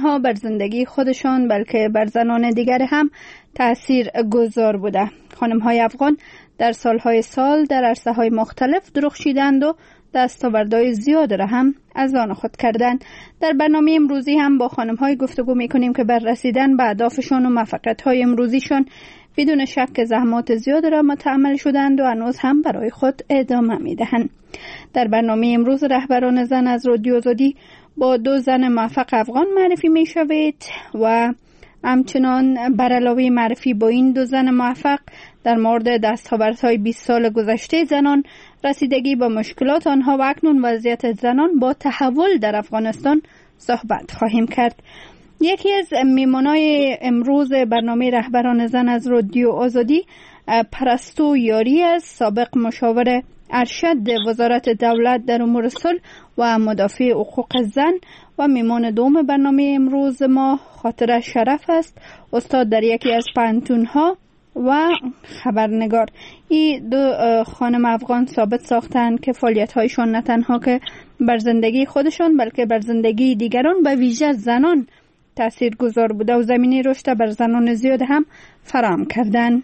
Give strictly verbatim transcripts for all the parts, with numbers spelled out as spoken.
تنها بر زندگی خودشان بلکه بر زنان دیگر هم تأثیر گذار بوده. خانم‌های افغان در سالهای سال در عرصه‌های مختلف درخشیدند و دستاوردهای زیاد را هم از آن خود کردند. در برنامه امروزی هم با خانم‌های گفتگو می‌کنیم که بر رسیدن به اهدافشان و موفقیت‌های امروزیشان بدون شک زحمات زیاد را متحمل شدند و هنوز هم برای خود ادامه می‌دهند. در برنامه امروز رهبران زن از رادیو آزادی با دو زن موفق افغان معرفی می‌شوید و همچنان بر علاوه معرفی با این دو زن موفق در مورد دستاوردهای بیست سال گذشته زنان، رسیدگی به مشکلات آنها و اکنون وضعیت زنان با تحول در افغانستان صحبت خواهیم کرد. یکی از میمانای امروز برنامه رهبران زن از رادیو آزادی پرستو یاری است، سابق مشاور ارشد وزارت دولت در امور صلح و مدافع حقوق زن و میمان دوم برنامه امروز ما خاطر شرف است، استاد در یکی از پانتون‌ها و خبرنگار. این دو خانم افغان ثابت ساختند که فعالیت‌هایشان نه تنها که بر زندگی خودشان بلکه بر زندگی دیگران به ویژه زنان تأثیر گذار بوده و زمینه رشد بر زنان زیاد هم فراهم کردند.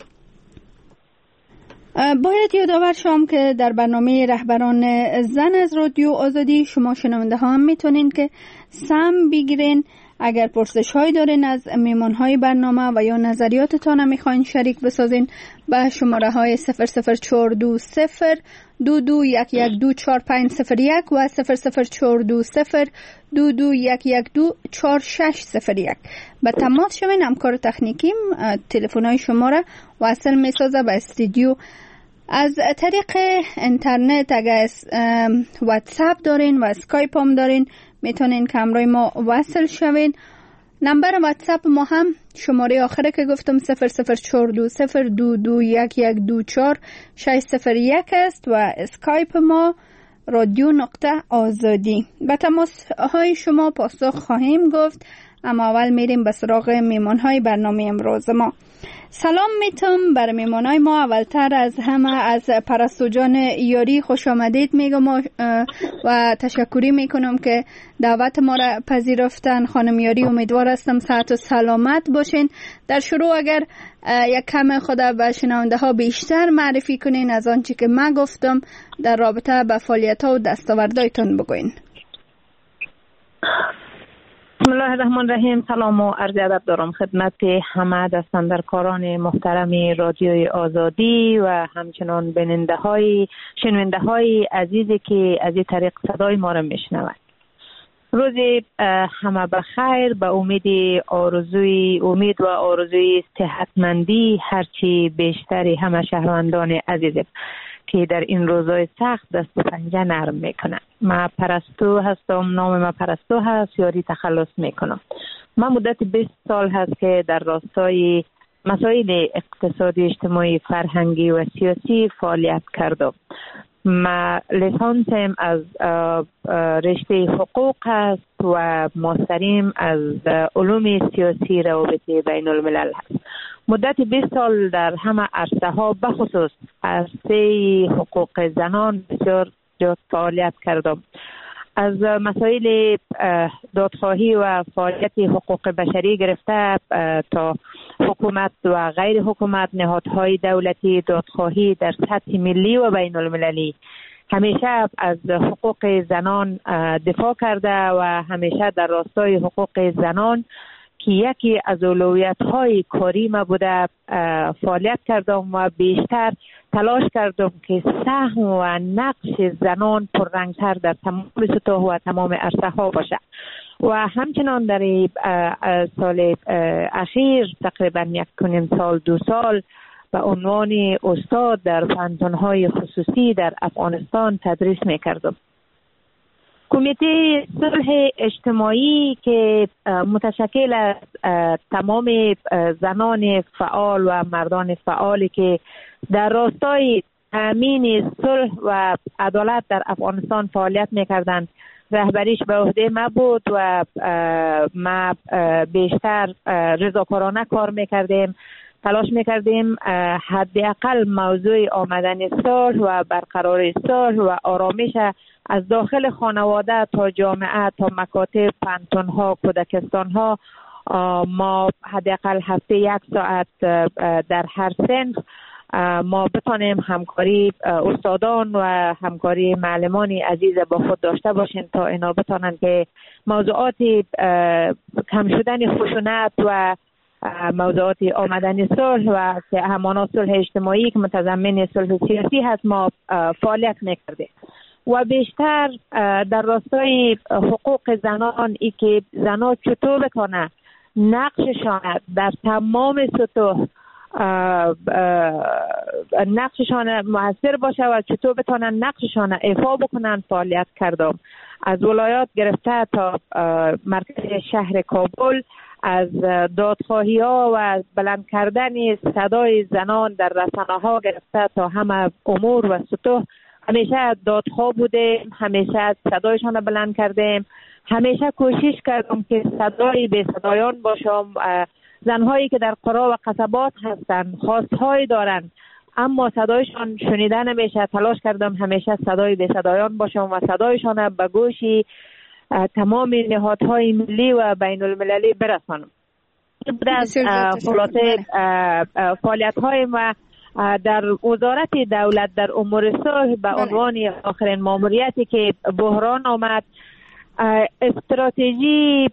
باید یادآور شوم که در برنامه رهبران زن از رادیو آزادی شما شنونده ها هم میتونین که سم بگیرین. اگر پرسش هایی دارین از میمان های برنامه و یا نظریاتتان هم میخواین شریک بسازین به شماره های صفر صفر چهار دو صفر دو دو یک یک دو چهار پنج صفر یک و صفر صفر چهار دو صفر دو دو یک یک دو چهار شش صفر یک. به تماس شوین. همکار تکنیکیم تلفن های شما را وصل میسازه به استودیو. از طریق اینترنت اگر واتساپ دارین و اسکایپ هم دارین میتونین که همراه ما وصل شوین. نمبر واتساپ ما هم شماره آخره که گفتم صفر صفر چهار دو صفر دو دو یک یک دو چهار شش صفر یک است و اسکایپ ما رادیو نقطه آزادی. به تماس های شما پاسخ خواهیم گفت، اما اول میریم به سراغ میمان های برنامه امروز ما. سلام میتونم بر میمان های ما. اولتر از همه از پرستو جان یاری خوش آمدید میگم و تشکری میکنم که دعوت ما را پذیرفتن. خانم یاری امیدوار هستم صحت و سلامت باشین. در شروع اگر یک کم خود به شنونده ها بیشتر معرفی کنین از آنچه که من گفتم در رابطه با فعالیت ها و دستاوردهایتان بگوین. بسم الله الرحمن الرحیم. سلام و عرض ادب دارم خدمت همه دستاندرکاران محترم رادیوی آزادی و همچنان بیننده های شنونده های عزیزی که از این طریق صدای ما را میشنوند. روز همه بخیر. به امید آرزوی امید و آرزوی صحتمندی هرچی بیشتری همه شهروندان عزیز که در این روزهای سخت دست و پنجه نرم میکنن. من پرستو هستم، نام من پرستو هست، یاری تخلص میکنم. من مدت بیست سال هست که در راستای مسائل اقتصادی، اجتماعی، فرهنگی و سیاسی فعالیت کردم. من لیسانسم از رشته حقوق است و ماستریم از علوم سیاسی روابط بین الملل هست. مدت بیست سال در همه عرصه ها بخصوص عرصه حقوق زنان بسیار زیاد فعالیت کردم. از مسائل دادخواهی و فعالیت حقوق بشری گرفته تا حکومت و غیر حکومت نهادهای دولتی دادخواهی در سطح ملی و بین المللی همیشه از حقوق زنان دفاع کرده و همیشه در راستای حقوق زنان که یکی از اولویت‌های کاری ما بوده فعالیت کردم و بیشتر تلاش کردم که سهم و نقش زنان پررنگتر در تمام سطوح و تمام عرصه ها باشه و همچنان در سال اخیر تقریبا یک کنیم سال دو سال به عنوان استاد در پانتون‌های خصوصی در افغانستان تدریس می‌کردم. کمیته صلح اجتماعی که متشکل از تمام زنان فعال و مردان فعالی که در راستای تامین صلح و عدالت در افغانستان فعالیت می‌کردند، رهبریش به عهده ما بود و ما بیشتر رضاکارانه کار می‌کردیم. تلاش میکردیم حداقل موضوع آمدن صلح و برقراری صلح و آرامش از داخل خانواده تا جامعه تا مکاتب، پانتون‌ها، کودکستان‌ها ما حداقل هفته یک ساعت در هر صنف ما بتانیم همکاری استادان و همکاری معلمان عزیز با خود داشته باشیم تا اینا بتانن که موضوعات کم شدن خشونت و موضوعات آمدن صلح و همانا صلح اجتماعی که متضمن صلح سیاسی هست ما فعالیت میکردیم و بیشتر در راستای حقوق زنان ای که زنان چطور بتانه نقششان در تمام سطوح نقششان موثر باشه و چطور بتانن نقششان ایفا بکنن فعالیت کردم. از ولایات گرفته تا مرکز شهر کابل، از دادخواهی ها و بلند کردن صدای زنان در رسانه ها گرفته تا همه امور و سطوح همیشه دادخواه بودیم، همیشه صدایشان بلند کردیم، همیشه کوشش کردم که صدای به صدایان باشم. زنهایی که در قرا و قصبات هستند خواستهایی دارند اما صدایشان شنیده نمیشه، تلاش کردم همیشه صدای به صدایان باشم و صدایشان به گوش تمام نهادهای ملی و بین المللی برسانم. خلاصه فعالیت های ما در وزارت دولت در امور صلح به عنوان آخرین ماموریتی که بحران آمد، استراتژی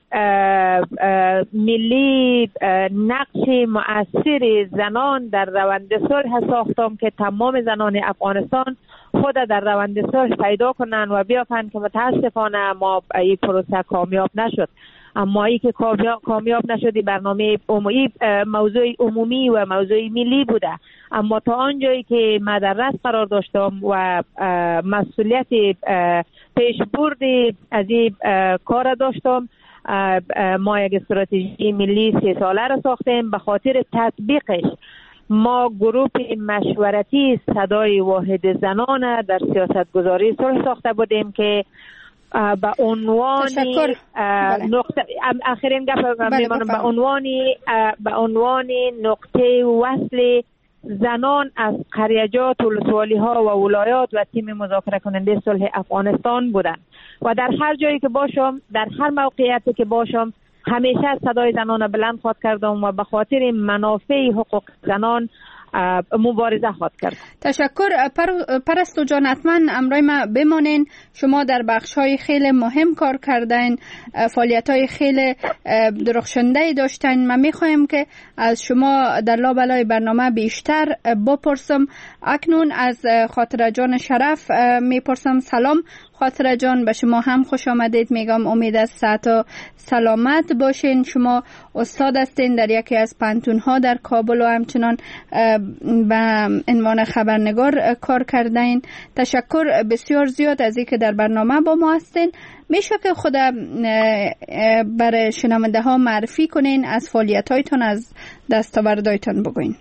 ملی نقش مؤثر زنان در روند صلح ساختم که تمام زنان افغانستان خود در روند صلح پیدا کنن و بیافن که متاسفانه ما این پروسه کامیاب نشد. اما ای که کامیاب نشدی برنامه عمومی موضوع عمومی و موضوع ملی بوده، اما تا آنجایی که من در رأس قرار داشتم و مسئولیت پیشبرد از این کار داشتم، ما یک استراتژی ملی سه ساله را ساختیم. به خاطر تطبیقش ما گروه مشورتی صدای واحد زنان در سیاست گذاری صلح ساخته بودیم که به عنوان نقطه آخرین گپ میمونم به عنوان به عنوان نقطه وصل زنان از قریجات و ولسوالی ها و ولایات و تیم مذاکره کننده صلح افغانستان بودن و در هر جایی که باشم، در هر موقعیتی که باشم، همیشه صدای زنان بلند خواهد کردم و به خاطر منافع حقوق زنان مبارزه خواهد کرد. تشکر. پر... پرستو جان، حتما امرای ما بمانین. شما در بخش‌های خیلی مهم کار کردین، فعالیت‌های خیلی درخشنده داشتین. من می‌خوایم که از شما در لابلای برنامه بیشتر بپرسم. اکنون از خاطره جان شرف میپرسم. سلام خاطره جان، به شما هم خوش آمدید میگم. امید است صحت و سلامت باشین. شما استاد هستین در یکی از پانتون‌ها در کابل و همچنان به عنوان خبرنگار کار کردین. تشکر بسیار زیاد از اینکه در برنامه با ما هستین. میشه که خود برای شنونده ها معرفی کنین، از فعالیت‌هایتون، از دستاوردهایتون بگوین.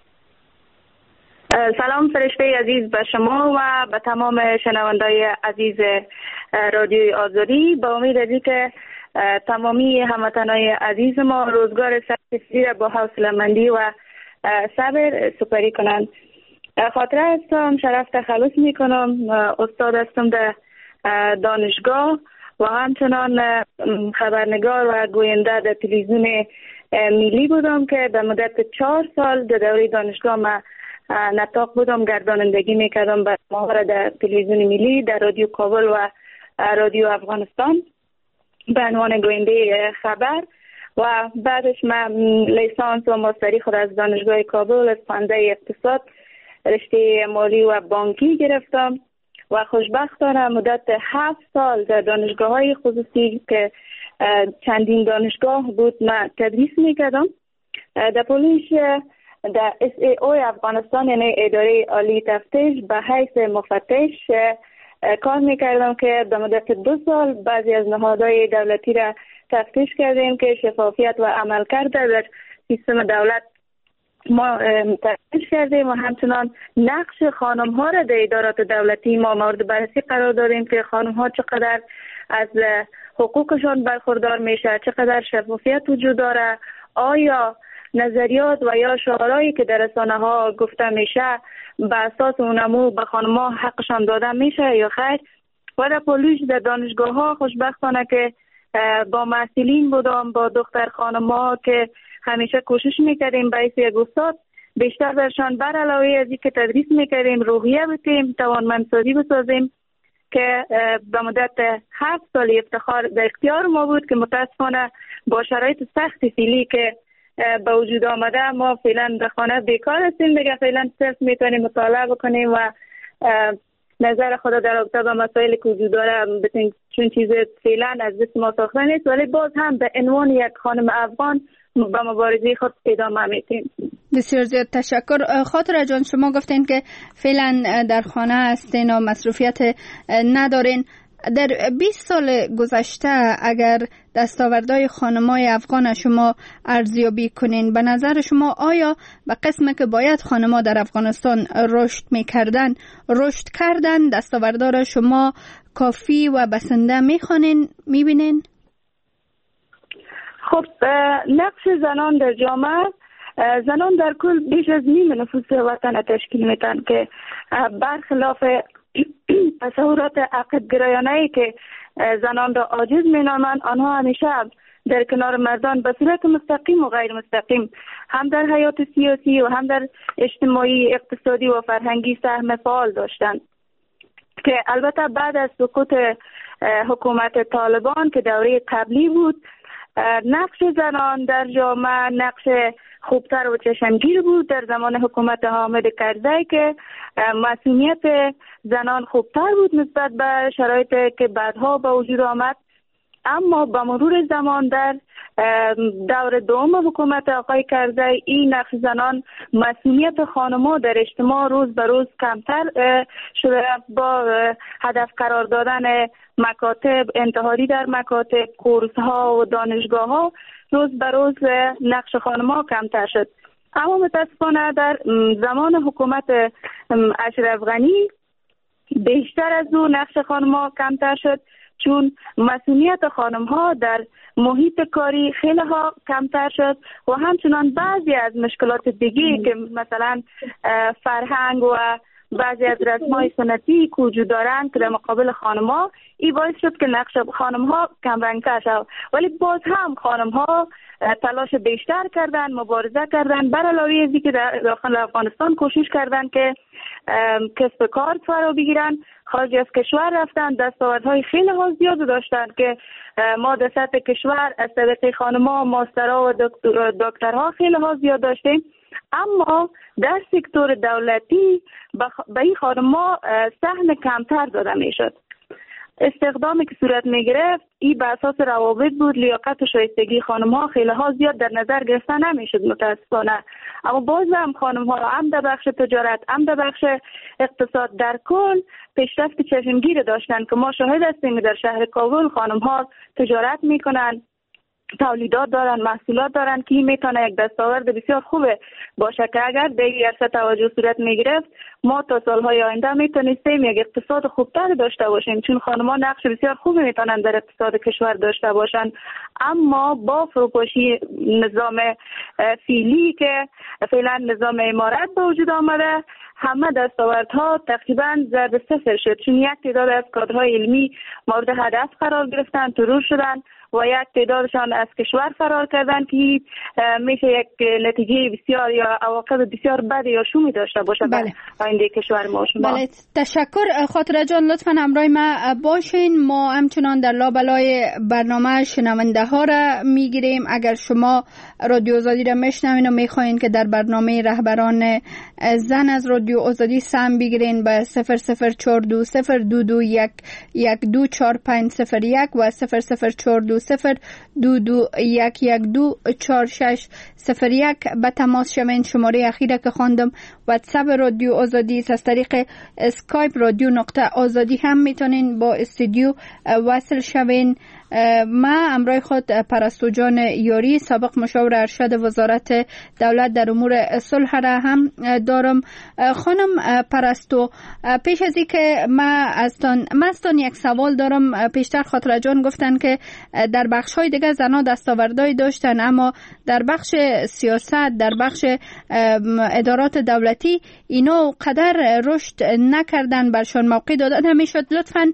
سلام فرشته عزیز به شما و به تمام شنوندای عزیز رادیوی آزادی. با امید از اینکه تمامی هموطنای عزیز ما روزگار سختی را با حوصله‌مندی و صبر سپری کنند. خاطره هستم، شرف تخلص میکنم، استاد هستم در دانشگاه و همچنان خبرنگار و گوینده در تلویزیون ملی بودم که در مدت چهار سال در دوره دانشگاه ما نطاق بودم، گردانندگی میکردم به ماهر در تلویزیون ملی، در رادیو کابل و رادیو افغانستان به عنوان گوینده خبر. و بعدش من لیسانس و ماستری خود از دانشگاه کابل از پانزده اقتصاد رشته مالی و بانکی گرفتم و خوشبختانه مدت هفت سال در دانشگاه های خصوصی که چندین دانشگاه بود من تدریس میکردم. در پولیش در اس ای او افغانستان، یعنی اداره عالی تفتیش، به حیث مفتش کار میکردم که در مدت دو سال بعضی از نهادهای دولتی را تفتیش کردیم که شفافیت و عملکرد در سیستم دولت ما تفتیش کردیم و همچنان نقش خانم ها را در ادارات دولتی ما مورد بررسی قرار دادیم که خانم ها چقدر از حقوقشان برخوردار میشه، چقدر شفافیت وجود داره، آیا نظریات و یا شعارهایی که در رسانه ها گفته میشه به اساس اونمو به خانم‌ها حقشان داده میشه یا خیر. و در پالوش در دانشگاه ها خوشبختانه که با مسئولین بودم، با دختر خانم‌ها که همیشه کوشش میکردیم به حیث یک استاد بیشتر درشان بر علاوه از اینکه تدریس میکردیم روحیه بتیم، توانمندسازی بسازیم که به مدت هفت سال افتخار در اختیار ما بود که متاسفانه با شرایط سخت فعلی که به وجود آمده ما فعلا در خانه بیکار هستیم دیگه. فعلا صرف میتونیم مطالعه بکنیم و نظر خود در رابطه با مسائل که وجود داره بتونیم، چون چیز فعلا از دست ما ساخته نیست، ولی باز هم به عنوان یک خانم افغان به مبارزه خود ادامه میتیم. بسیار زیاد تشکر. خاطره جان، شما گفتین که فعلا در خانه هستین و مصروفیت ندارین. در بیست سال گذشته اگر دستاوردهای خانمای افغان شما ارزیابی کنین، به نظر شما آیا به قسمی که باید خانما در افغانستان رشد میکردن رشد کردن؟ دستاوردها را شما کافی و بسنده میخوانین، میبینین؟ خب نقش زنان در جامعه، زنان در کل بیش از نیم نفوس وطن تشکیل میتن که برخلاف تصورات عقد گرایانه‌ای که زنان را عاجز مینامند، آنها همیشه در کنار مردان به صورت مستقیم و غیر مستقیم هم در حیات سیاسی و هم در اجتماعی، اقتصادی و فرهنگی سهم فعال داشتند که البته بعد از سقوط حکومت طالبان که دوره قبلی بود، نقش زنان در جامعه نقش خوبتر و چشمگیر بود. در زمان حکومت حامد کرزی که مسئولیت زنان خوبتر بود نسبت به شرایطی که بعدها به وجود آمد. اما با مرور زمان در دور دوم حکومت آقای کرزی این نقش زنان، مسئولیت خانم‌ها در اجتماع روز به روز کمتر شده. با هدف قرار دادن مکاتب انتحاری در مکاتب، کورس‌ها و دانشگاه‌ها روز به روز نقش خانم‌ها کمتر شد. اما متاسفانه در زمان حکومت اشرف غنی بیشتر از او نقش خانم‌ها کمتر شد، چون مسئولیت خانم‌ها در محیط کاری خیلی ها کمتر شد و همچنان بعضی از مشکلات دیگه که مثلا فرهنگ و بعضی از رسم‌های سنتی که وجود دارند که در مقابل خانم‌ها، این باعث شد که نقش خانم‌ها کم رنگ‌تر شد. ولی باز هم خانم‌ها تلاش بیشتر کردن، مبارزه کردن، بر علاوه از اینکه در داخل افغانستان کوشش کردن که کسب کار فرا بگیرن، خارج از کشور رفتن، دستاوردهای خیلی ها زیاد داشتن که ما در سطح کشور از طریق خانم‌ها ماسترها و دکترها خیلی ها زیاد داشتیم. اما در سکتور دولتی به این خانم‌ها سهم کمتر داده میشد. استخدامی که صورت می گرفت این به اساس روابط بود، لیاقت و شایستگی خانم‌ها خیلی ها زیاد در نظر گرفته نمیشد متاسفانه. اما باز هم خانم‌ها هم در بخش تجارت هم در بخش اقتصاد در کل پیشرفت چشمگیر داشتن که ما شاهد هستیم در شهر کابل خانم‌ها تجارت میکنن، تولیدات دارن، محصولات دارن که این میتونه یک دستاورد بسیار خوبه باشه که اگر به این عرصه توجه صورت میگرفت ما تا سالهای آینده میتونستیم یک اقتصاد خوبتر داشته باشیم، چون خانم‌ها نقش بسیار خوبی میتونن در اقتصاد کشور داشته باشن. اما با فروپاشی نظام فعلی که فعلا نظام امارت به وجود آمده، همه دستاوردها تقریبا ضرب صفر شد، چون یک تعداد از کادرهای علمی مورد هدف قرار گرفتن، ترور شدن و یک تعدادشان از کشور فرار کردن که میشه یک نتیجه بسیار یا عواقب بسیار بد یا شومی داشته باشه در آینده کشور ما. شما بله، تشکر. خاطره جان لطفا همراه ما باشین، ما همچنان در لابلای برنامه شنونده ها را میگیریم. اگر شما رادیو آزادی را میشنوین و میخواین که در برنامه رهبران زن از رادیو آزادی سهم بگیرین، به صفر صفر چهار دو صفر دو دو یک یک دو چهار پنج صفر یک و صفر صفر چهار دو صفر دو دو یک یک دو چهار شش صفر یک به تماس شوین. شماره اخیره که خواندم واتساپ رادیو آزادی است. از طریق اسکایپ رادیو نقطه آزادی هم میتونین با استودیو وصل شوین. ما امرای خود پرستو جان یاری سابق مشاور ارشد وزارت دولت در امور صلح را هم دارم. خانم پرستو، پیش از این که ما ازتان ما ازتان یک سوال دارم. پیشتر خاطره جان گفتن که در بخش های دیگه زنها دستاوردهایی داشتن، اما در بخش سیاست، در بخش ادارات دولتی اینا قدر رشد نکردن، برشان موقع دادن نمیشد. لطفاً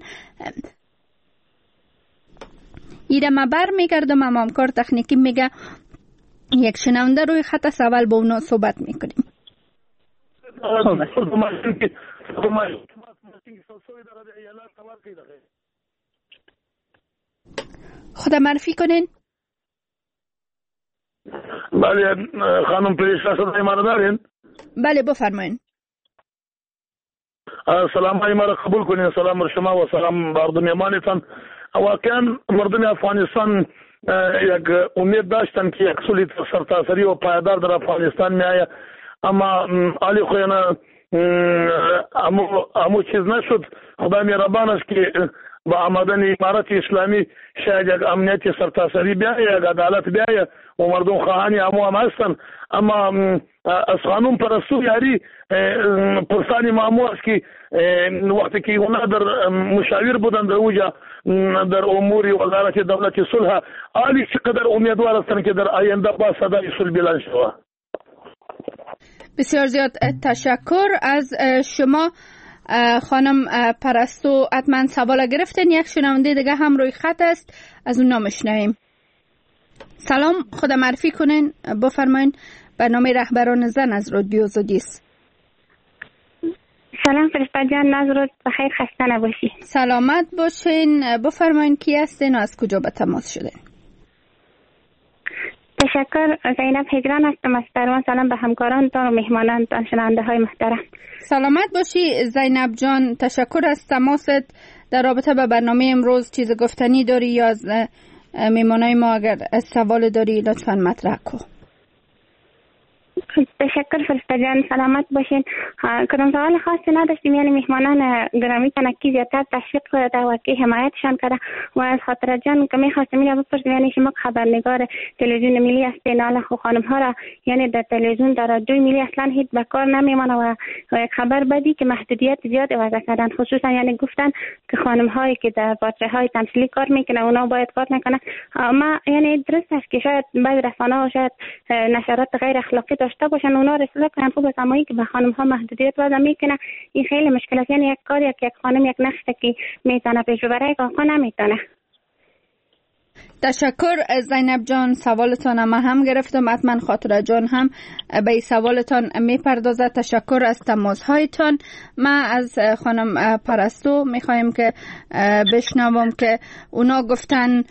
ایره ما بر میگردم، اما همکار تکنیکی میگه یک شنونده روی خط سوال با اونا صحبت میکنیم. خدا معرفی کنین. بله خانم پریشا صدای ما را دارین؟ بله بفرمایین. سلام های ما را قبول کنین. سلام بر شما و سلام بر میهمانتان. واقعا مردم افغانستان یک امید داشتن که یک صلح سرتاسری و پایدار در افغانستان می آید، اما علی خوینا امو امو چیز نشد. خدا مهربان است که با آمدن امارت اسلامی شاید یک امنیت سرتاسری بیاید، یک عدالت بیاید و مردم خواهانی امو هم هستن. اما از خانم پرستو یاری پرسانی معمول است که وقتی که اونا در مشاور بودن در اوجا در امور وزارت دولت صلح، آلی چقدر امیدوار هستن که در آینده با صدای صلح بلند شود. بسیار زیاد تشکر از شما خانم پرستو. حتما سوال گرفتن. یک شنونده دیگه هم روی خط است، از اون نامشنویم. سلام، خدا معرفی کنین، بفرمایین. برنامه رهبران زن از رادیو آزادی است. سلام فرشته جان، نظرت بخیر، خسته نباشی. سلامت باشین. بفرمایین کی هستین و از کجا به تماس شدین؟ تشکر. زینب هجران هستم از تهران. سلام به همکارانتان و مهمانانتان، شنونده های محترم. سلامت باشی زینب جان، تشکر از تماست. در رابطه با برنامه امروز چیز گفتنی داری یا از میمانای ما اگر سوال داری لطفاً مطرح کن. تشکر فرشته جان، سلامت باشین. کدام سوال خاصی نداشتیم، یعنی مهمانان گرامی تنکی زیادتر تشویق در واقع حمایتشان کرده و از خاطر جان که میخواستم میره بپرسیم، یعنی شما خبرنگار تلویزیون ملی هستین، حالا خو خانم ها را یعنی در تلویزیون در رادیوی ملی اصلا هیچ به کار نمیمانه و یک خبر بدی که محدودیت زیاد وضع کردن، خصوصا یعنی گفتن که خانم هایی که در باتری های تمثیلی کار میکنه اونا باید کار نکنه. ما یعنی درست است که شاید بعضی رسانه ها شاید نشرات غیر اخلاقی داشته باشن، اونا رساله کنن، خوب است، اما که به خانم ها محدودیت وضع میکنه این خیلی مشکل است. یعنی یک کار یک یک خانم یک نقش که میتونه پیش ببره که آقا نمیتونه. تشکر زینب جان، سوالتان هم هم گرفتم، حتما خاطره جان هم به سوالتان میپردازه. تشکر از تماس هایتان. ما از خانم پرستو میخوایم که بشنوم که اونا گفتن،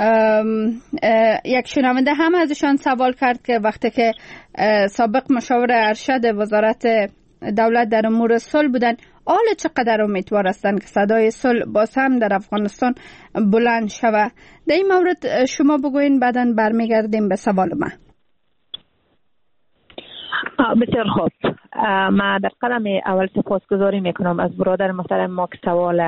یک شنونده هم ازشان سوال کرد که وقتی که سابق مشاور ارشد وزارت دولت در امور صلح بودن، حالا چقدر امیدوار هستند که صدای صلح باز هم در افغانستان بلند شود. در این مورد شما بگوین، بعداً برمیگردیم به سوال من. بسیار خوب. ما در قدم اول سپاسگزاری میکنم از برادر محترم ما که سوال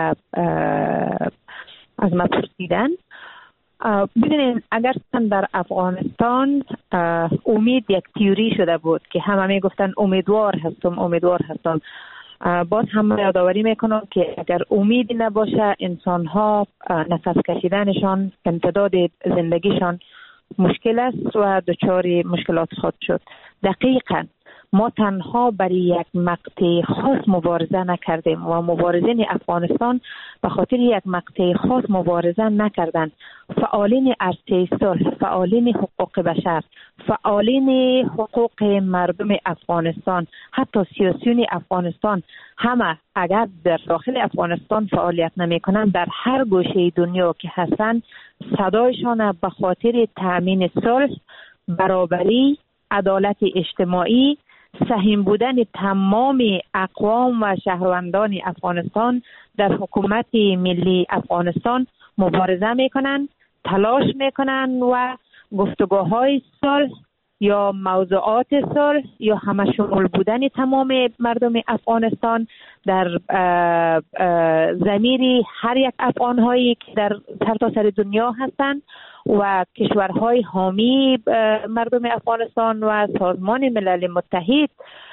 از ما پرسیدن. ببینید، اگر در افغانستان امید یک تیوری شده بود که همه میگفتن امیدوار هستم امیدوار هستم، باز هم یادآوری میکنم که اگر امیدی نباشه انسان ها نفس کشیدنشان، امتداد زندگیشان مشکل است و دچار مشکلات خود شد. دقیقاً ما تنها برای یک مقطع خاص مبارزه نکردیم و مبارزین افغانستان به خاطر یک مقطع خاص مبارزه نکردن. فعالین عرصه صلح، فعالین حقوق بشر، فعالین حقوق مردم افغانستان، حتی سیاسیون افغانستان، همه اگر در داخل افغانستان فعالیت نمی کنند، در هر گوشه دنیا که هستند صدایشان به خاطر تأمین صلح، برابری، عدالت اجتماعی، سهم بودن تمام اقوام و شهروندان افغانستان در حکومت ملی افغانستان مبارزه میکنن، تلاش میکنن و گفتگوهای صلح یا موضوعات صلح یا همه شمول بودن تمام مردم افغانستان در ضمیر هر یک افغان هایی که در سرتاسر دنیا هستند و کشورهای حامی مردم افغانستان و سازمان ملل متحد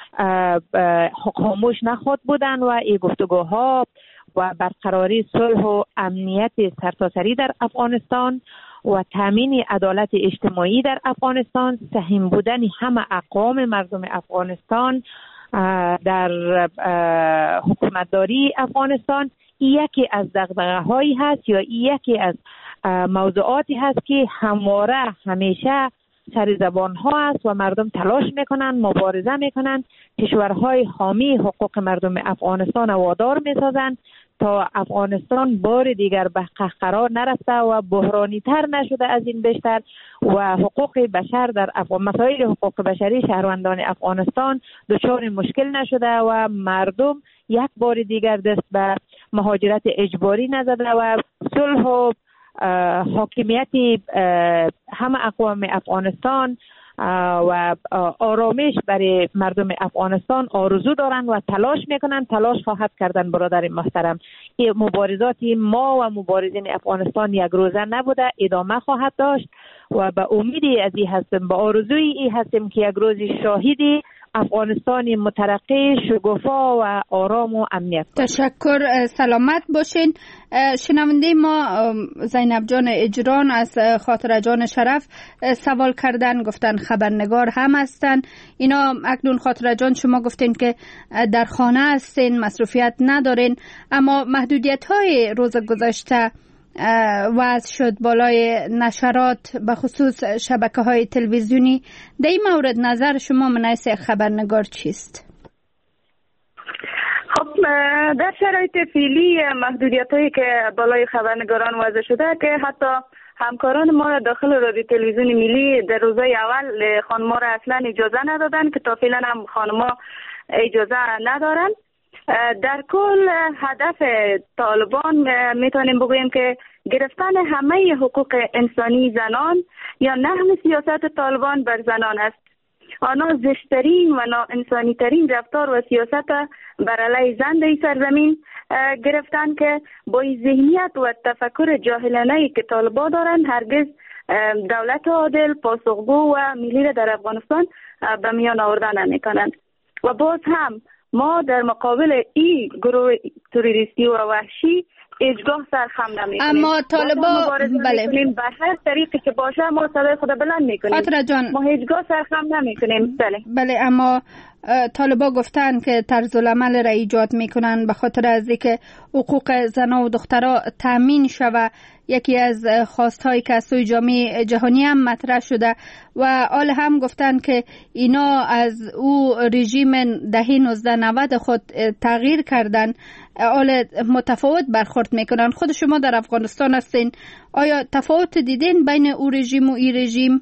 خاموش نخواهد بودند و این گفتگوها و برقراری صلح و امنیت سرتاسری در افغانستان و تامین عدالت اجتماعی در افغانستان، سهم بودن همه اقوام مردم افغانستان در حکومتداری افغانستان یکی از دغدغه‌هایی هست یا یکی از موضوعاتی هست که همواره همیشه سر زبان ها است و مردم تلاش میکنند، مبارزه میکنند، کشورهای حامی حقوق مردم افغانستان وادار میسازند تا افغانستان بار دیگر به قهقرا نرفته و بحرانی تر نشده از این بیشتر و حقوق بشر در افغان مسائل حقوق بشری شهروندان افغانستان دچار مشکل نشده و مردم یک بار دیگر دست به مهاجرت اجباری نزده و صلح و حاکمیت همه اقوام افغانستان و آرامش برای مردم افغانستان آرزو دارند و تلاش میکنند، تلاش خواهد کردن. برادر محترم، این مبارزات ما و مبارزین افغانستان یک روزه نبوده، ادامه خواهد داشت و به امیدی از این هستیم، به آرزوی این هستیم که یک روزی شاهدی افغانستان مترقی، شگوفا و آرام و امنیت. تشکر، سلامت باشین. شنونده ما زینب جان اجران از خاطر جان شرف سوال کردن، گفتن خبرنگار هم هستن. اینا اکنون خاطر جان شما گفتین که در خانه هستین، مصروفیت ندارین، اما محدودیت های روز گذشته وضع شد بالای نشرات به خصوص شبکه های تلویزیونی. در این مورد نظر شما من حیث خبرنگار چیست؟ خب در شرایط فعلی محدودیت هایی که بالای خبرنگاران وضع شده که حتی همکاران ما داخل رادیو تلویزیون ملی در روزهای اول خانم‌ها را اصلا اجازه ندادن که تا فعلا هم خانم‌ها اجازه ندارن. در کل هدف طالبان میتونیم بگوییم که گرفتن همه حقوق انسانی زنان یا نحو سیاست طالبان بر زنان است. آنها زشترین و ناانسانی ترین رفتار و سیاست بر علیه زن در سرزمین گرفتن که با ذهنیت و تفکر جاهلانه‌ای که طالبان دارند هرگز دولت عادل، پاسخگو و ملی را در افغانستان به میان آوردن نمی‌کنند. و باز هم ما در مقابل این گروه تروریستی و وحشی هیچگاه سرخم نمی‌کنیم. اما طالبا بله به هر طریقی که باشه ما صدای خود بلند می‌کنیم. خاطر جان ما هیچگاه سرخم نمی‌کنیم. بله بله اما طالبا گفتن که طرز العمل را ایجاد میکنن به خاطر از اینکه حقوق زنان و دخترها تامین شود. یکی از خواست‌هایی که از سوی جامعه جهانی هم مطرح شده و آل هم گفتن که اینا از او رژیم دهه نوزده نود خود تغییر کردن، آل متفاوت برخورد میکنن. خود شما در افغانستان هستین، آیا تفاوت دیدین بین او رژیم و این رژیم؟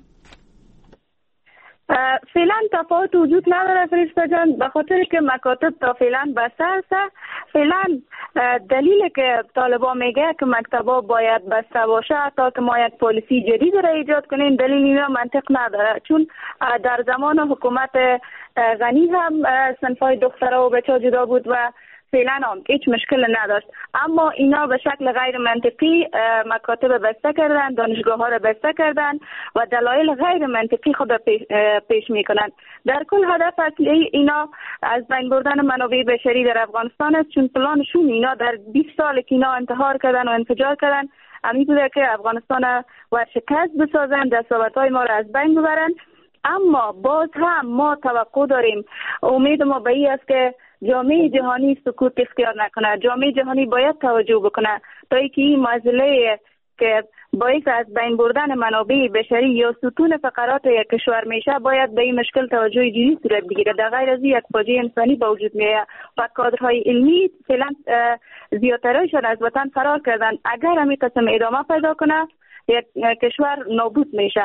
فعلا تفاوت وجود نداره فرشته جان، به خاطر که مکاتب تا فعلا بسته است. فعلا دلیل که طالبان میگه که مکتبا باید بسته باشه تا که ما یک پالیسی جدید را ایجاد کنیم، دلیل اینا منطق نداره، چون در زمان حکومت غنی هم صنفای دخترها و بچه‌ها جدا بود و فعلا هم هیچ مشکل نداشت. اما اینا به شکل غیر منطقی مکاتب بسته کردن، دانشگاه ها را بسته کردن و دلایل غیر منطقی خود پیش, پیش میکنند. در کل هدف اصلی اینا از بین بردن منابع بشری در افغانستان است، چون پلانشون اینا در بیست سال که اینا انتحار کردن و انفجار کردن امی بوده که افغانستان ورشکست بسازن، دستاوردهای ما را از بین ببرن. اما باز هم ما توقع داریم، امید ما به این است که جامعه جهانی سکوت اختیار نکنه. جامعه جهانی باید توجه بکنه تا اینکه این مسئله که باعث از بین بردن منابع بشری یا ستون فقرات یک کشور میشه باید به این مشکل توجه جدی صورت بگیره. در غیر از یک فاجعه انسانی به وجود میاد و کادرهای علمی فعلا زیادترشان از وطن فرار کردن. اگر همین قسم ادامه پیدا کنه یک کشور نابود میشه.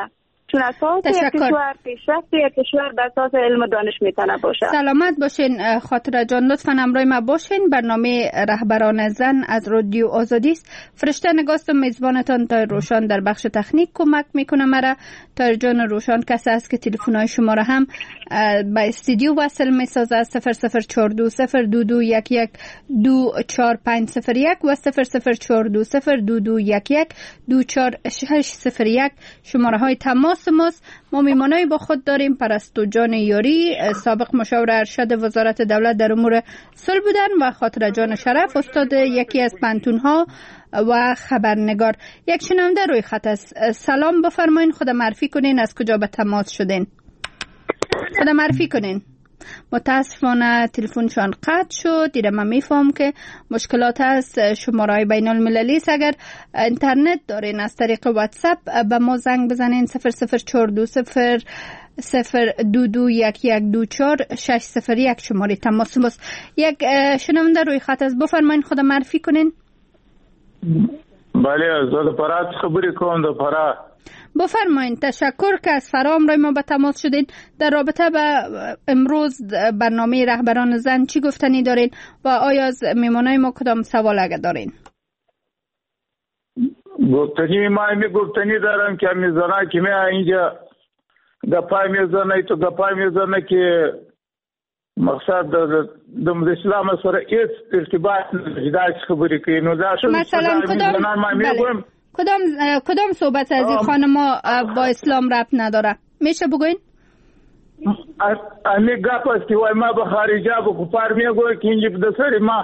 چون اساس یک کشور پیشرفت یک کشور بر اساس علم و دانش میتونه باشه. سلامت باشین خاطره جان، لطفا همراه ما باشین. برنامه رهبران زن از رادیو آزادی است. فرشته نگاستم میزبانتان تا روشان در بخش تکنیک کمک میکنه مرا. تا جان روشان کسی است که تلفن‌های شما را هم به استودیو وصل میسازه. صفر صفر چهار دو صفر دو دو یک یک دو چهار پنج صفر یک و صفر صفر چهار دو صفر دو دو یک یک دو چهار شش صفر یک شماره های تماس ماست. ما میمانایی با خود داریم. پرستو جان یاری سابق مشاور ارشد وزارت دولت در امور صلح بودن و خاطره جان شرف استاد یکی از پنتون ها و خبرنگار. یک شنونده روی خط است. سلام، بفرمایین، خود معرفی کنین، از کجا به تماس شدین؟ خود معرفی کنین. متاسفانه تلفنشان قطع شد. دیره من میفهم که مشکلات هست. شماره بین المللی است. اگر اینترنت دارین از طریق واتساپ به ما زنگ بزنین. صفر صفر چهار دو صفر صفر دو دو یک یک دو چهار شش صفر یک شماره تماس ماست. یک شنونده روی خط است. بفرمایین خود معرفی کنین. بله، از پرات خبری کوم د پرا. بفرمایین. تشکر که از فرام رای ما به تماس شدین. در رابطه به امروز برنامه رهبران زن چی گفتنی دارین و آیا از میمانای ما کدام سوال اگه دارین؟ گفتنی ما می گفتنی دارم که میزنه که می اینجا گپای میزنه تو گپای میزنه که مقصد د اسلام سره هیڅ ارتباط نه خبرې کوي. نو دا مثلا کدام کدام کدام صحبت از این خانما با اسلام ربط نداره؟ میشه بگوین؟ امی گپ است که وای ما به خارجا به کفار میگویم که اینجا به سری ما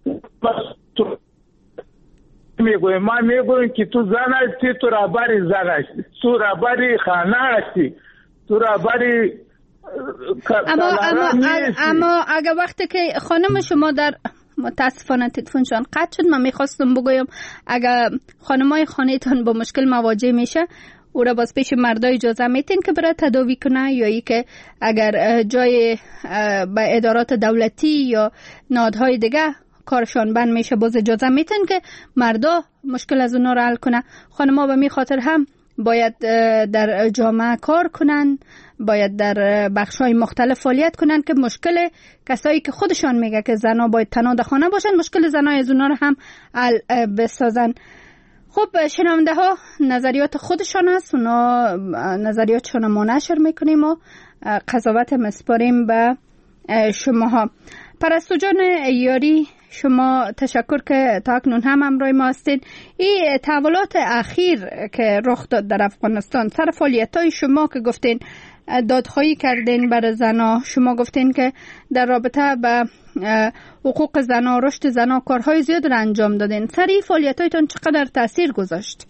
میگویم ما میگویم که تو زن هستی، تو رهبری زن هستی، تو رهبری خانه هستی، تو رهبری اما اما اما اگر وقتی که خانم شما در متاسفانه تلفنشان قطع شد، من میخواستم بگویم اگر خانمای خانه‌تان با مشکل مواجه میشه او را باز پیش مردا اجازه میتین که برای تداوی کنه، یا ای که اگر جای به ادارات دولتی یا نهادهای دیگه کارشان بند میشه باز اجازه میتین که مردا مشکل از اونا را حل کنه. خانم‌ها به می خاطر هم باید در جامعه کار کنن، باید در بخش‌های مختلف فعالیت کنن که مشکل کسایی که خودشان میگه که زنها باید تنها در خانه باشن مشکل زنای از اونا رو هم حل بسازن. خب شنونده ها نظریات خودشان هست، اونا نظریاتشان ما نشر میکنیم و قضاوت مسپاریم به شماها. پرستو جان یاری، شما تشکر که تا اکنون هم همراه ما هستید. این تحولات اخیر که رخ داد در افغانستان سر فعالیت‌های شما که گفتین دادخواهی کردین برای زنا، شما گفتین که در رابطه به حقوق زنا، رشد زنا کارهای زیاد را انجام دادین. سر این فعالیت‌هایتون چقدر تاثیر گذاشت؟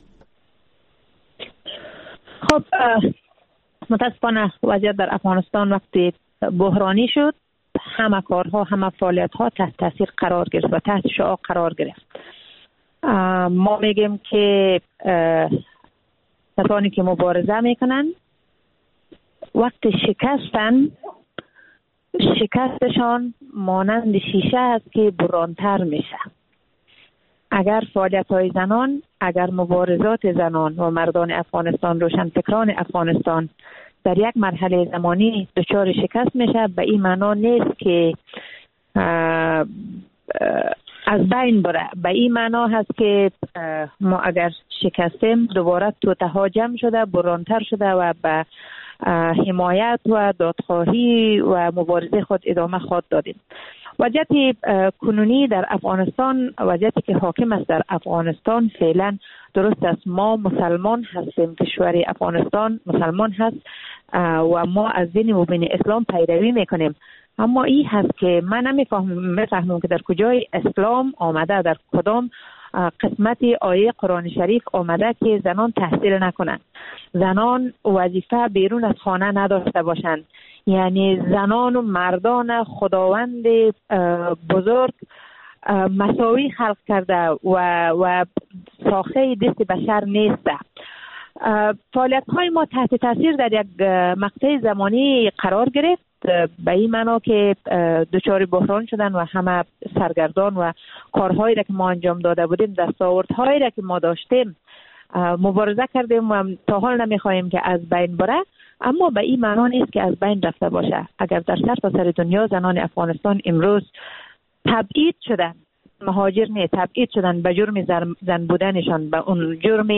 خب متاسفانه وضعیت در افغانستان وقتی بحرانی شد همه کارها همه فعالیت‌ها تحت تاثیر قرار گرفت و تحت شعاع قرار گرفت. ما میگیم که کسانی که مبارزه میکنن وقت شکستن شکستشان مانند شیشه است که برانتر میشه. اگر فعالیت‌های زنان، اگر مبارزات زنان و مردان افغانستان، روشنفکران افغانستان در یک مرحله زمانی دچار شکست میشه، به این معنا نیست که از بین بره. به این معنا هست که ما اگر شکستیم دوباره توته ها جمع شده، برانتر شده و به حمایت و دادخواهی و مبارزه خود ادامه خواهد دادیم. وضعیت کنونی در افغانستان، وضعیتی که حاکم است در افغانستان فعلا درست است. ما مسلمان هستیم، کشور افغانستان مسلمان هست و ما از دین مبین اسلام پیروی میکنیم، اما این هست که من نمیفهمم میفهمم که در کجای اسلام آمده، در کدام قسمت آیه قرآن شریف آمده که زنان تحصیل نکنند، زنان وظیفه بیرون از خانه نداشته باشند. یعنی زنان و مردان خداوند بزرگ مساوی خلق کرده و و ساخته دست بشر نیسته. فعالیت های ما تحت تاثیر در یک مقطع زمانی قرار گرفت، به این معنا که دچار بحران شدن و همه سرگردان و کارهایی را که ما انجام داده بودیم، دستاوردهایی را که ما داشتیم مبارزه کردیم و تا حال نمیخواهیم که از بین بره، اما به این معنا نیست که از بین رفته باشه. اگر در سر تا سر دنیا زنان افغانستان امروز تبعید شدن، مهاجر نه تبعید شدن به جرم زن بودنشان، به اون جرم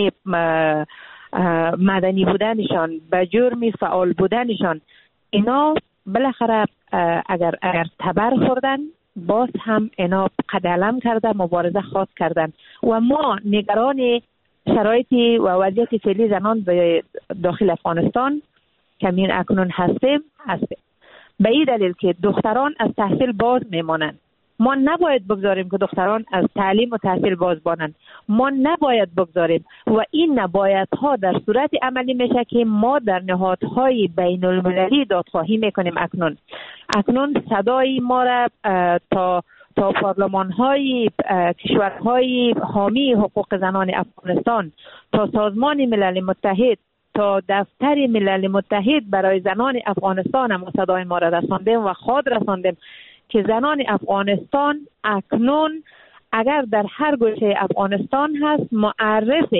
مدنی بودنشان، به جرم فعال بودنشان، اینا بالاخره اگر اگر تبر خوردن باز هم اینا قدلم کرده مبارزه خواست کردن و ما نگران شرایطی و وضعیت فعلی زنان به داخل افغانستان کمین اکنون هستیم هستیم به این دلیل که دختران از تحصیل باز میمانند. ما نباید بگذاریم که دختران از تعلیم و تحصیل باز بانند. ما نباید بگذاریم و این نبایدها در صورت عملی میشه که ما در نهادهای بین المللی دادخواهی میکنیم. اکنون اکنون صدای ما را تا تا پارلمان‌های کشورهای حامی حقوق زنان افغانستان، تا سازمان ملل متحد، تا دفتر ملل متحد برای زنان افغانستان هم صدای ما را رساندیم و خود رساندیم که زنان افغانستان اکنون اگر در هر گوشه افغانستان هست معرف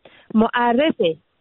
معرف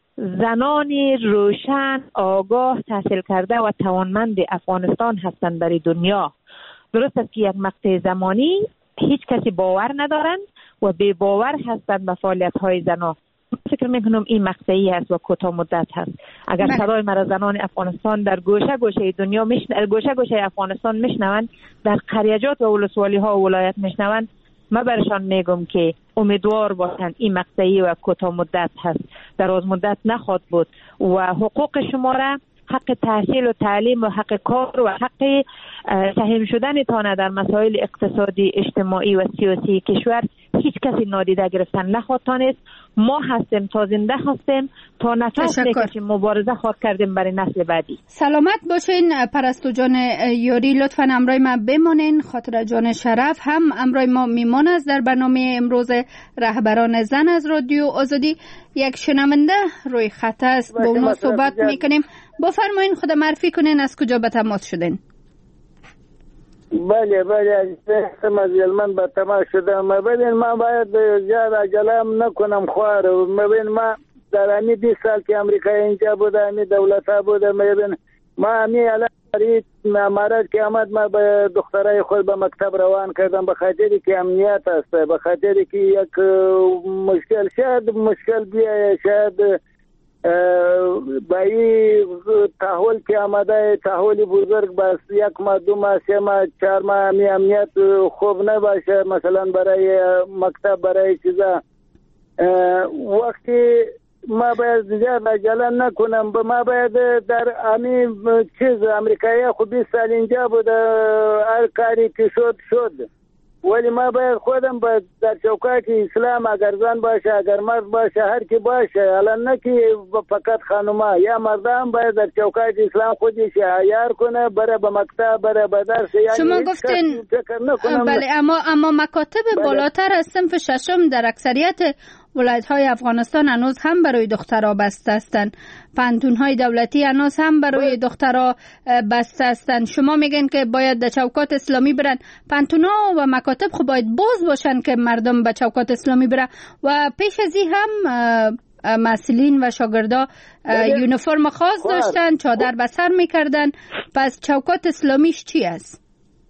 زنان روشن، آگاه، تحصیل کرده و توانمند افغانستان هستند برای دنیا. درست است که یک مقطع زمانی هیچ کسی باور ندارند و بی باور هستند به فعالیت‌های زنان. فکر میکنم این مقطعی هست و کوتاه مدت هست. اگر صدای مرا زنان افغانستان در گوشه گوشه دنیا میشن... گوشه گوشه افغانستان میشنوند، در قریجات و ولسوالی ها و ولایت میشنوند، من برشان میگم که امیدوار باشند این مقطعی و کوتاه مدت هست، دراز مدت نخواهد بود و حقوق شما را، حق تحصیل و تعلیم و حق کار و حق سهم شدن تانه در مسائل اقتصادی، اجتماعی و سیاسی کشور هیچ کسی نادیده گرفتن نخواهد تانست. ما هستیم تا زنده هستیم، تا نفس میکشیم، مبارزه خواهد کردیم برای نسل بعدی. سلامت باشین پرستو جان یاری، لطفا امروی ما بمانین. خاطر جان شرف هم امروی ما میمان است در برنامه امروز رهبران زن از رادیو آزادی. یک شنونده روی خط است، با اونا صحبت میکنیم. بفرمایین خود معرفی کنین، از کجا به تماس شدین؟ بله بله مزیل من به تماس شدم. ببین ما باید زیاد عجله نکنم خوار. ببین ما در امی بیست سال که امریکا اینجا بوده، امی دولت ها بوده، ببین ما امی الان مرد که آمد ما به دخترای خود به مکتب روان کردم به خاطری که امنیت است، به خاطری که یک مشکل شاید مشکل بیایه، شاید با این تحول که آمده تحولی بزرگ بس یک ماه دو ماه سه ماه چهار ماه امی امنیت خوب نباشه، مثلا برای مکتب برای چیزا وقتی ما باید زیاد عجله نکنم. ما باید در امی چیز امریکایی خود بیست سال اینجا بوده، هر کاری که شد شد، ولی ما باید خودم باید در چوکات اسلام اگر زن باشه اگر مرد باشه هر کی باشه، الان نه که فقط خانوما یا مردم باید در چوکات اسلام خودش عیار کنه، بره به مکتب، بره به درس. یعنی شما گفتین بله، اما اما مکاتب بله. بالاتر از صنف ششم در اکثریت ولایت‌های افغانستان هنوز هم برای دخترها بسته هستند. پانتون‌های دولتی هنوز هم برای دخترها بسته هستند. شما میگن که باید در چوکات اسلامی برن. پانتون‌ها و مکاتب خب باید باز باشن که مردم به چوکات اسلامی برن و پیش از این هم مسئولین و شاگردا یونیفرم خاص داشتن، چادر به سر میکردن. پس چوکات اسلامیش چی است؟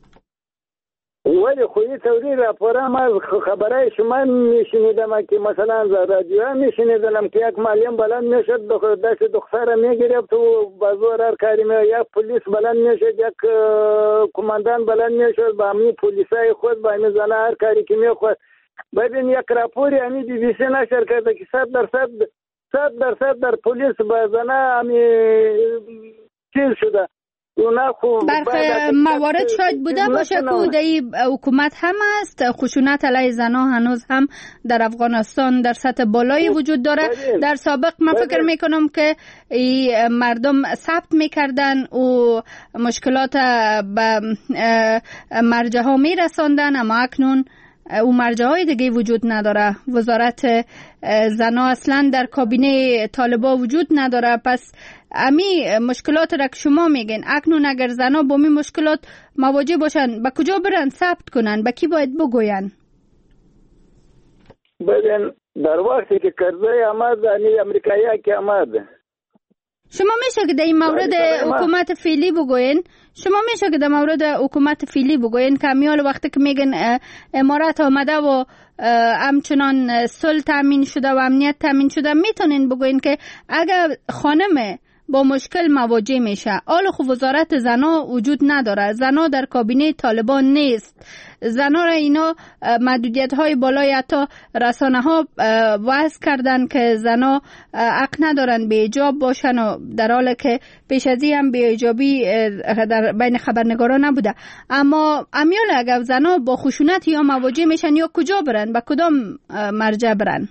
ولی خودی توری راپورا ما خبرای شما میشنیدم که مثلا در رادیو میشنیدم که یک معلم بلند میشد دست دختر میگرفت و بازار هر کاری می یک پلیس بلند میشد، یک کماندان بلند میشد با همین پلیسای خود با همین زنه هر کاری که میخواد. ببین یک راپوری همین بی بی سی نشر کرده که صد درصد صد درصد در پلیس با زنه همین چیز شده. برخی موارد شاید بوده باشه که در حکومت هم است. خشونت علیه زنها هنوز هم در افغانستان در سطح بالایی وجود داره. در سابق من فکر میکنم که مردم ثبت میکردن و مشکلات به مرجع ها میرساندن، اما اکنون او مرجع های دیگه وجود نداره. وزارت زنها اصلا در کابینه طالبا وجود نداره. پس امی مشکلات را که شما میگین اکنون اگر زنها با می مشکلات مواجه باشن به کجا برن ثبت کنن؟ به کی باید بگوین؟ ببین در وقتی که کرده آمد یعنی امریکایی که آمد. شما میشه که در این مورد حکومت فعلی بگوین؟ شما میشه که در مورد حکومت فعلی بگوین که امیال وقتی که میگن امارات آمده و همچنان صلح تامین شده و امنیت تامین شده، میتونین بگوین که اگر خانم با مشکل مواجه میشه، حالا خب وزارت زنا وجود نداره، زنا در کابینه طالبان نیست، زنا را اینا محدودیت های بالای حتی رسانه ها وضع کردن که زنا حق ندارن به حجاب باشن و در حالی که پیش از این هم به حجابی در بین خبرنگاران نبوده. اما امیال اگر زنا با خشونت یا مواجه میشن یا کجا برن، به کدام مرجع برن؟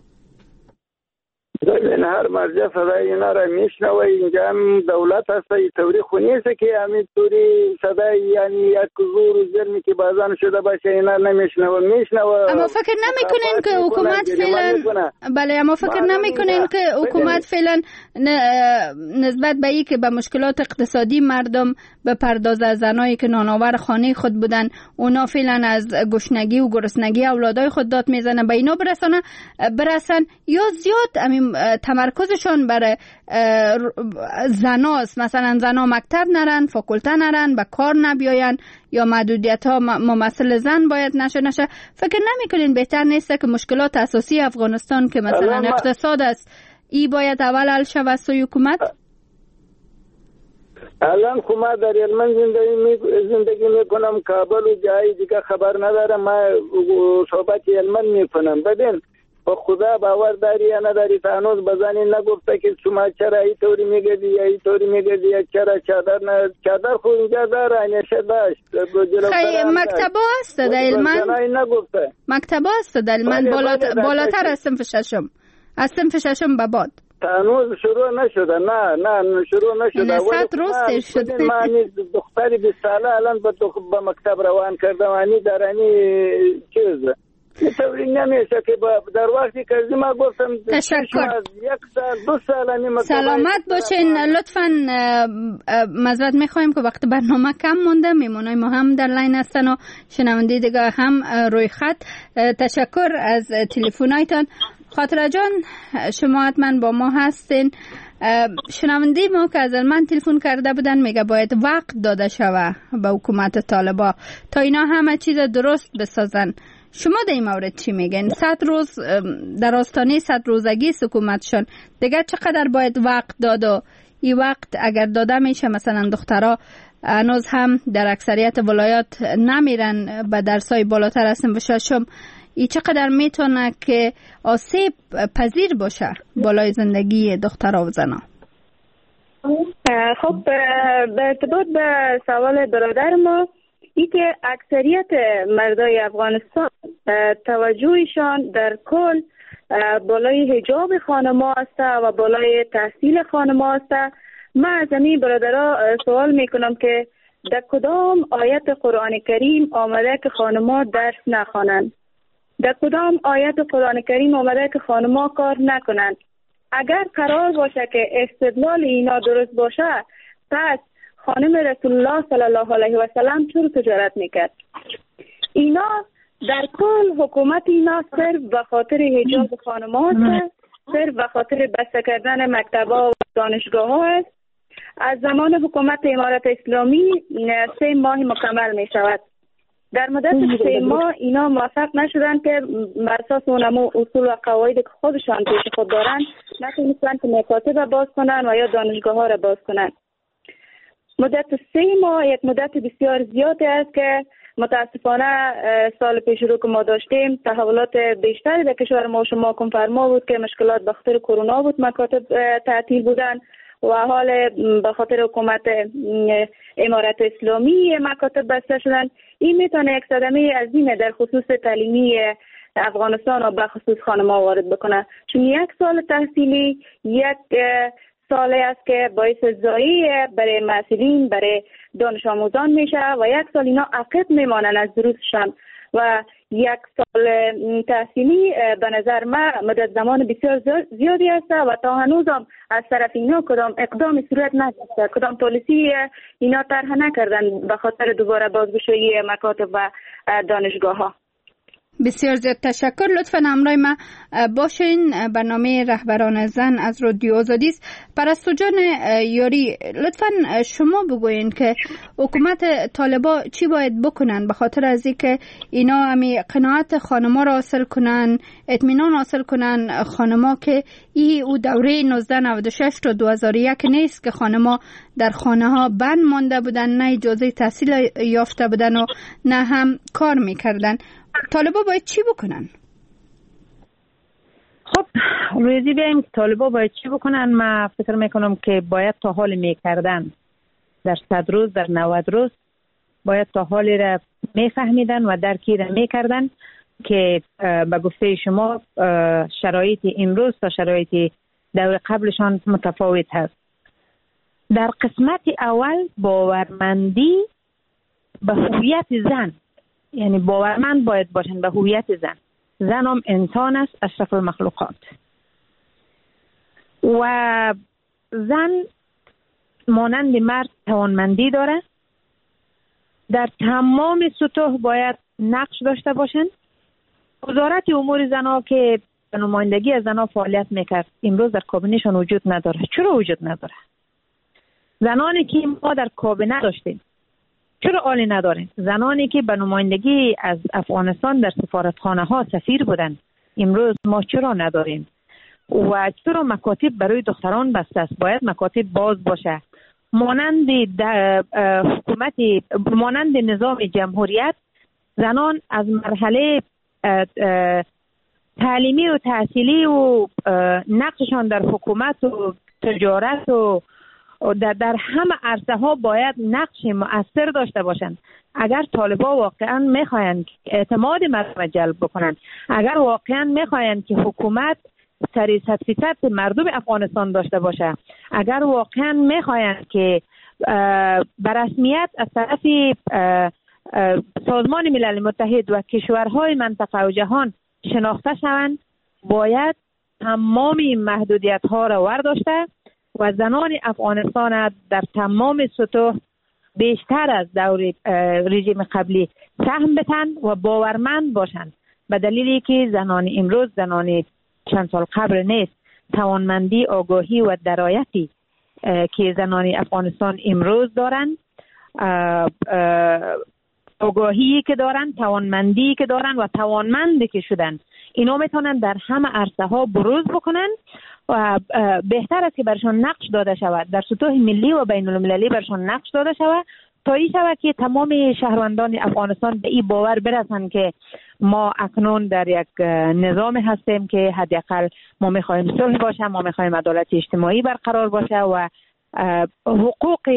این هر مرجع صدای اینا را میشنوه. اینجا هم دولت هست، طوری خونیسته که همین طوری صدای یعنی یک زور و ظلمی که بازان شده باشه اینا نمیشنوه. میشنوه اما فکر نمیکنین که حکومت فعلا بله اما فکر نمیکنین که حکومت فعلا نسبت به این که به مشکلات اقتصادی مردم به پرداز زنایی که نانآور خانه خود بودن، اونا فعلا از گشنگی و گرسنگی اولادای خود داد میزنن، به اینا برسن برسن یا زیاد همین تمرکزشون برای زناست؟ مثلا زنا مکتب نرن، فاکولته نرن، به کار نبیاین یا محدودیت ها ممثل زن باید نشه نشه. فکر نمیکنین بهتر نیست که مشکلات اساسی افغانستان که مثلا اقتصاد است ای باید اول حل شود سوی حکومت؟ الان خو ما در یلمن زندگی می زندگی میکنم، کابل و جای دیگه خبر ندارم، ما صحبت یلمن میکنم. ببین با خدا باور داری یا نداری، تا هنوز بزنی نگفته که شما چرا ای طوری میگردی یا ای طوری میگردی یا چرا چادر نه چادر خو اینجا داره همیشه داشت. خیلی مکتبا هست در یلمن؟ مکتبا هست در یلمن بالاتر از صنف ششم، از صنف ششم به بعد هنوز شروع نشده. نه نه شروع نشده. صد روز سر شده. من دختری بیست ساله الان به مکتب روان کردم، انی درانی چیز میتوری نمیشه که در وقتی که ما گفتم تشکر. یک سال دو سال انی سلامت باشین. لطفاً معذرت میخوایم که وقت برنامه کم مونده، میمونای ما هم در لاین هستن و شنونده دیگه هم روی خط. تشکر از تلفنایتان. خاطره جان شما حتما با ما هستین. شنونده ما که از من تلفن کرده بودن میگه باید وقت داده شوه به حکومت طالبا تا اینا همه چیز درست بسازن. شما در این مورد چی میگن؟ صد روز در آستانه صد روزگی حکومتشون دیگه چقدر باید وقت داد و این وقت اگر داده میشه مثلا دخترها هنوز هم در اکثریت ولایات نمیرن به درسای بالاتر هستن و ششم، ای چقدر میتونه که آسیب پذیر باشه بالای زندگی دخترها و زنها؟ خب به ارتباط به سوال برادر ما، ای که اکثریت مردای افغانستان توجهشان در کل بالای حجاب خانما است و بالای تحصیل خانما است. من از این برادرها سوال میکنم که در کدام آیت قرآن کریم آمده که خانما درس نخوانند؟ در کدام آیت قرآن کریم آمده که خانما کار نکنند؟ اگر قرار باشه که استدلال اینا درست باشه، پس خانم رسول الله صلی الله علیه و سلم چرا تجارت میکرد؟ اینا در کل حکومت اینا صرف به خاطر حجاب خانما است، صرف به خاطر بسته کردن مکتب‌ها و دانشگاه‌ها است. از زمان حکومت امارت اسلامی سه ماه مکمل می شود. در مدت سه ماه اینا موفق نشدن که بر اساس اونمو اصول و قواعد که خودشان پیش خود دارن نتونستن که مکاتب باز کنن و یا دانشگاه ها را باز کنن. مدت سه ماه یک مدت بسیار زیادی است که متاسفانه سال پیش رو که ما داشتیم تحولات بیشتری در کشور ما شما کن فرما بود که مشکلات به خاطر کرونا بود، مکاتب تعطیل بودن و حال به خاطر حکومت امارت اسلامی مکاتب بسته شدن. این میتونه یک صدمه عظیمه در خصوص تعلیمی افغانستان و به خصوص خانم‌ها وارد بکنه، چون یک سال تحصیلی یک سالی است که باعث ضایع برای مسئولین برای دانش آموزان میشه و یک سال اینا عقب میمانن از دروسشان و یک سال تحصیلی به نظر من مدت زمان بسیار زیادی است و تا هنوزم از طرف اینا کدام اقدام صورت نگرفته، کدام پالیسی اینا طرح نکردن به خاطر دوباره بازگشایی مکاتب و دانشگاه ها. بسیار زیاد تشکر. لطفاً همراه ما باشین. برنامه رهبران زن از رادیو آزادی است. پرستو جان یاری، لطفاً شما بگوین که حکومت طالبا چی باید بکنن به خاطر از اینکه اینا همی قناعت خانما را حاصل کنن، اطمینان حاصل کنن خانما که ای او دوره نوزده نود و شش تا دو هزار و یک نیست که خانما در خانه ها بند مانده بودن، نه اجازه تحصیل یافته بودن و نه هم کار میکردن. طالبا باید چی بکنن؟ خب روزی بیاییم که طالبا باید چی بکنن. من فکر میکنم که باید تا حال میکردن در صد روز، در نود روز باید تا حالی را میفهمیدن و درکی را میکردن که به گفته شما شرایط امروز تا شرایط دور قبلشان متفاوت هست. در قسمت اول باورمندی به هویت زن، یعنی باورمند باید باشن به هویت زن. زن هم انسان است، اشرف المخلوقات، و زن مانند مرد توانمندی داره. در تمام سطوح باید نقش داشته باشن. وزارت امور زنها که به نمایندگی از زنها فعالیت میکرد امروز در کابینهشان وجود نداره. چرا وجود نداره؟ زنانی که ما در کابینه داشتیم چرا عالی نداریم؟ زنانی که به نمایندگی از افغانستان در سفارتخانه ها سفیر بودن امروز ما چرا نداریم؟ و چرا مکاتب برای دختران بسته است؟ باید مکاتب باز باشه. مانند حکومت، مانند نظام جمهوریت، زنان از مرحله تعلیمی و تحصیلی و نقششان در حکومت و تجارت و در, در همه عرصه ها باید نقش مؤثر داشته باشند. اگر طالبا واقعا میخواین اعتماد مردم جلب بکنن، اگر واقعا میخواین که حکومت سری صد فیصد مردم افغانستان داشته باشه، اگر واقعا میخواین که به رسمیت از طرف سازمان ملل متحد و کشورهای منطقه و جهان شناخته شوند، باید تمام این محدودیت ها را ورداشته و زنان افغانستان در تمام سطوح بیشتر از دور رژیم قبلی سهم بتن و باورمند باشند، به دلیلی که زنان امروز زنان چند سال قبل نیست. توانمندی، آگاهی و درایتی که زنان افغانستان امروز دارند، آگاهی که دارن، توانمندی که دارن و توانمندی که شدن، اینا میتونن در همه عرصه ها بروز بکنن و بهتر است که برشان نقش داده شود، در سطوح ملی و بین المللی برشان نقش داده شود تا این شود که تمام شهروندان افغانستان به این باور برسن که ما اکنون در یک نظام هستیم که حداقل ما میخوایم صلح باشه، ما میخوایم عدالت اجتماعی برقرار باشه و حقوق